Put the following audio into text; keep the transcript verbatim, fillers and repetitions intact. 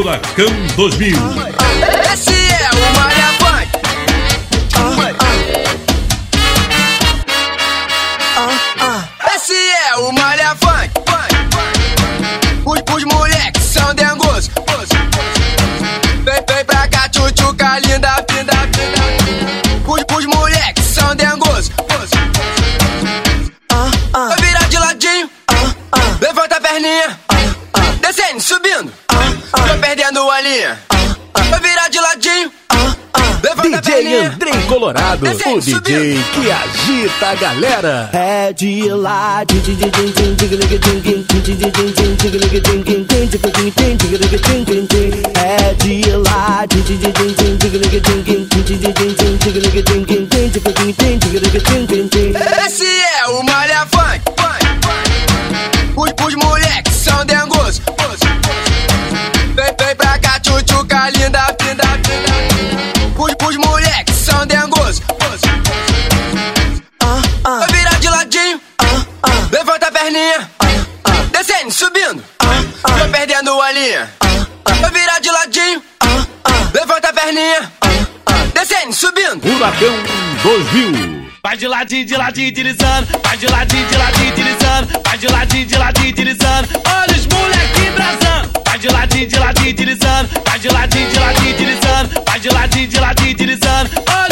Furacão dois mil. Esse é o Malha Funk. Esse é o Malha Funk. Os, os moleques são dengosos. Vem, vem pra cá, tchutchuca linda, pinda, pinda. Os, os moleques são dengosos. Vai virar de ladinho. Levanta a perninha. Descendo, subindo. Tô perdendo a linha. Vai virar de ladinho. Levanta D J Andrei Colorado, o D J que agita a galera. É de lá, é de lá, esse é o Malha Funk. Os, os moleques são dengosos. Vem, vem pra cá, tchutchuca linda, pinda, pinda. Os, os moleques são dengosos. Vai virar de ladinho. Levanta a perninha. Descendo, subindo. Tô perdendo a linha. Vai virar de ladinho. Levanta a perninha. Descendo, subindo. Furacão dois mil. Vai de ladinho, de ladinho, deslizando. Vai de ladinho, de ladinho, deslizando. Vai de ladinho, de ladinho, deslizando. Olha os moleque embrasando. Vai de ladinho, de ladinho, deslizando. Vai de ladinho, de ladinho, deslizando. Vai de ladinho, de ladinho, deslizando. Olha